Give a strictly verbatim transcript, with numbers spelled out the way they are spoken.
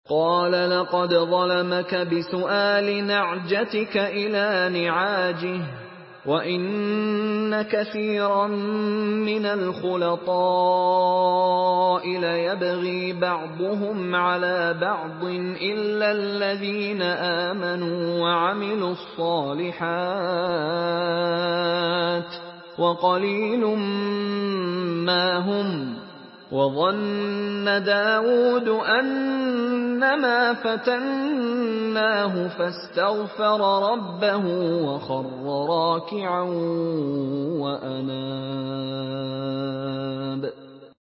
قال لقد ظلمك بسؤال نعجتك إلى نعاجه وإن كثيرا من الخلطاء ليبغي بعضهم على بعض إلا الذين آمنوا وعملوا الصالحات وقليل ما هم وظن داود أنما فتناه فاستغفر ربه وخر راكعا وأناب